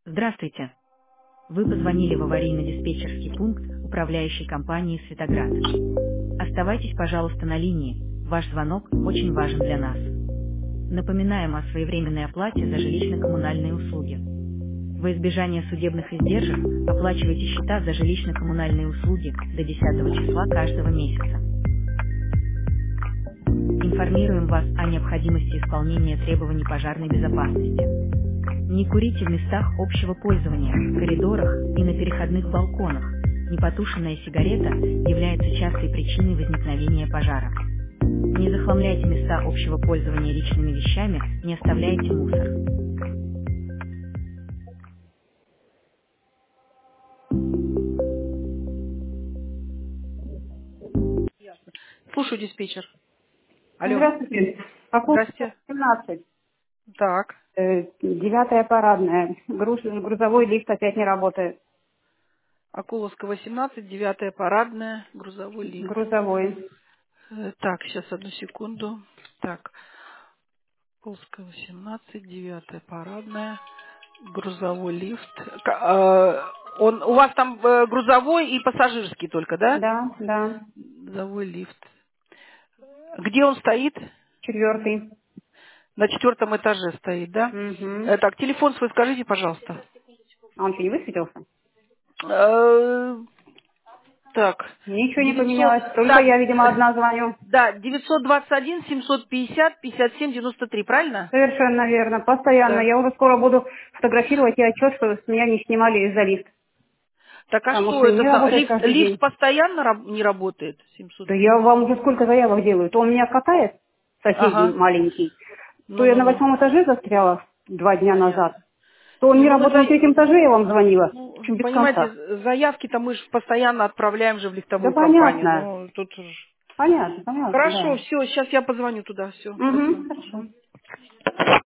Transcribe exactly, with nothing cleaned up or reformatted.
Здравствуйте. Вы позвонили в аварийно-диспетчерский пункт управляющей компании «Светоград». Оставайтесь, пожалуйста, на линии. Ваш звонок очень важен для нас. Напоминаем о своевременной оплате за жилищно-коммунальные услуги. Во избежание судебных издержек оплачивайте счета за жилищно-коммунальные услуги до десятого числа каждого месяца. Информируем вас о необходимости исполнения требований пожарной безопасности. Не курите в местах общего пользования, в коридорах и на переходных балконах. Непотушенная сигарета является частой причиной возникновения пожара. Не захламляйте места общего пользования личными вещами, не оставляйте мусор. Слушаю, диспетчер. Алло. Здравствуйте. Покупка Здрасте. семнадцать. Так. Э, Девятая парадная. Груз- грузовой лифт опять не работает. Акуловского семнадцать, девятая парадная, грузовой лифт. Грузовой. Э, Так, сейчас одну секунду. Так, Акуловского семнадцать, девятая парадная, грузовой лифт. К- э, Он, у вас там э, грузовой и пассажирский только, да? Да, да. Грузовой лифт. Где он стоит? Четвертый. На четвертом этаже стоит, да? Э, Угу. Так, телефон свой скажите, пожалуйста. А он что, не высветился? Э, Так, Ничего не девятьсот, поменялось. Только так, я, видимо, э, одна звоню. да, девятьсот двадцать один семьсот пятьдесят пятьдесят семь девяносто три, правильно? Совершенно верно. Постоянно. Да. Я уже скоро буду фотографировать и отчет, что с меня не снимали из-за лифт. Так, а Потому что что это? не са- работает Лифт, каждый лифт день. постоянно раб- не работает? семьсот. Да я вам уже сколько заявок делаю. То он меня катает, соседний Ага. маленький, то я на Ну-ну-ну. восьмом этаже застряла два дня назад. Понятно. То он Не, не ну мы работал за... на третьем этаже, я вам звонила. В Ну, общем, без понимаете, конца. заявки-то мы же постоянно отправляем же в Да лифтовую компанию. понятно. Ну, тут... ж- Понятно, понятно, Хорошо, да. все, сейчас я позвоню туда, все, Угу, спасибо. хорошо. Мгм.